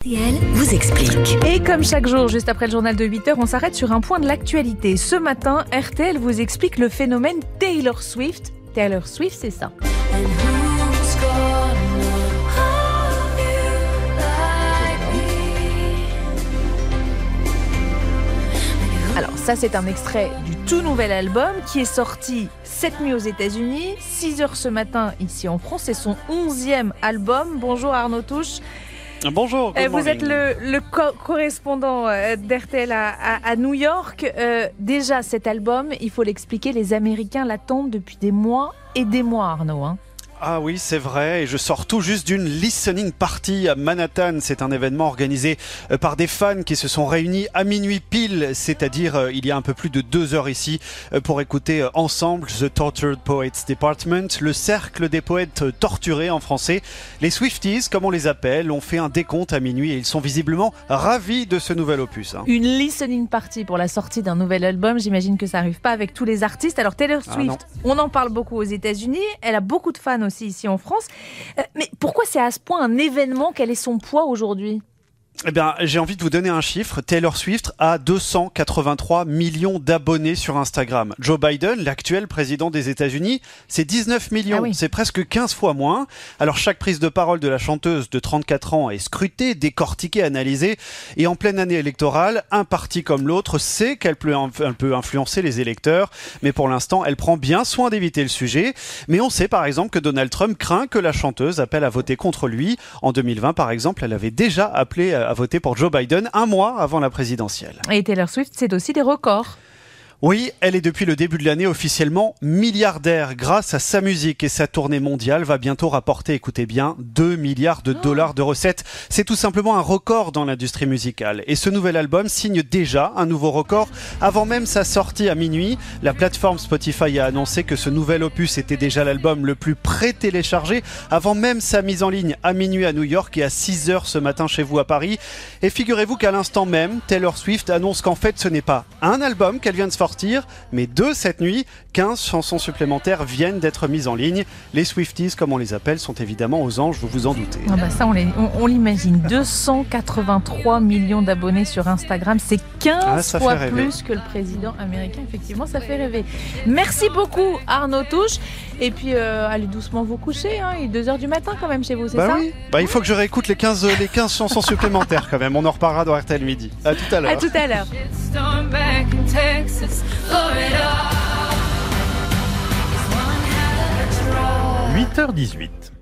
RTL vous explique. Et comme chaque jour, juste après le journal de 8h, on s'arrête sur un point de l'actualité. Ce matin, RTL vous explique le phénomène Taylor Swift. Taylor Swift, c'est ça. Alors ça, c'est un extrait du tout nouvel album qui est sorti cette nuit aux États-Unis, 6h ce matin ici en France. C'est son 11e album. Bonjour Arnaud Touche. Bonjour. Vous êtes le correspondant d'RTL à New York. Déjà, cet album, il faut l'expliquer, les Américains l'attendent depuis des mois et des mois, Arnaud. Ah oui, c'est vrai, et je sors tout juste d'une listening party à Manhattan. C'est un événement organisé par des fans qui se sont réunis à minuit pile, c'est-à-dire il y a un peu plus de 2 heures ici, pour écouter ensemble The Tortured Poets Department, le cercle des poètes torturés en français. Les Swifties, comme on les appelle, ont fait un décompte à minuit et ils sont visiblement ravis de ce nouvel opus. Une listening party pour la sortie d'un nouvel album, j'imagine que ça n'arrive pas avec tous les artistes. Alors Taylor Swift, on en parle beaucoup aux États-Unis, elle a beaucoup de fans aussi ici en France. Mais pourquoi c'est à ce point un événement? Quel est son poids aujourd'hui? Eh bien, j'ai envie de vous donner un chiffre. Taylor Swift a 283 millions d'abonnés sur Instagram. Joe Biden, l'actuel président des États-Unis, c'est 19 millions. Ah oui. C'est presque 15 fois moins. Alors, chaque prise de parole de la chanteuse de 34 ans est scrutée, décortiquée, analysée. Et en pleine année électorale, un parti comme l'autre sait qu'elle peut influencer les électeurs. Mais pour l'instant, elle prend bien soin d'éviter le sujet. Mais on sait par exemple que Donald Trump craint que la chanteuse appelle à voter contre lui. En 2020, par exemple, elle avait déjà appelé à voter pour Joe Biden 1 mois avant la présidentielle. Et Taylor Swift, c'est aussi des records. Oui, elle est depuis le début de l'année officiellement milliardaire grâce à sa musique et sa tournée mondiale va bientôt rapporter, écoutez bien, 2 milliards de dollars de recettes. C'est tout simplement un record dans l'industrie musicale. Et ce nouvel album signe déjà un nouveau record. Avant même sa sortie à minuit, la plateforme Spotify a annoncé que ce nouvel opus était déjà l'album le plus pré-téléchargé avant même sa mise en ligne à minuit à New York et à 6h ce matin chez vous à Paris. Et figurez-vous qu'à l'instant même, Taylor Swift annonce qu'en fait ce n'est pas un album qu'elle vient de sortir, mais 2 cette nuit. 15 chansons supplémentaires viennent d'être mises en ligne. Les Swifties, comme on les appelle, sont évidemment aux anges, vous vous en doutez. Ah bah ça, on l'imagine. 283 millions d'abonnés sur Instagram, c'est 15 fois plus que le président américain. Effectivement, ça fait rêver. Merci beaucoup Arnaud Touche. Et puis, allez doucement vous coucher. Il est 2h du matin quand même chez vous, c'est ça? Oui. Il faut que je réécoute les 15 chansons supplémentaires quand même. On en reparlera dans RTL Midi. À tout à l'heure. À tout à l'heure. 8h18.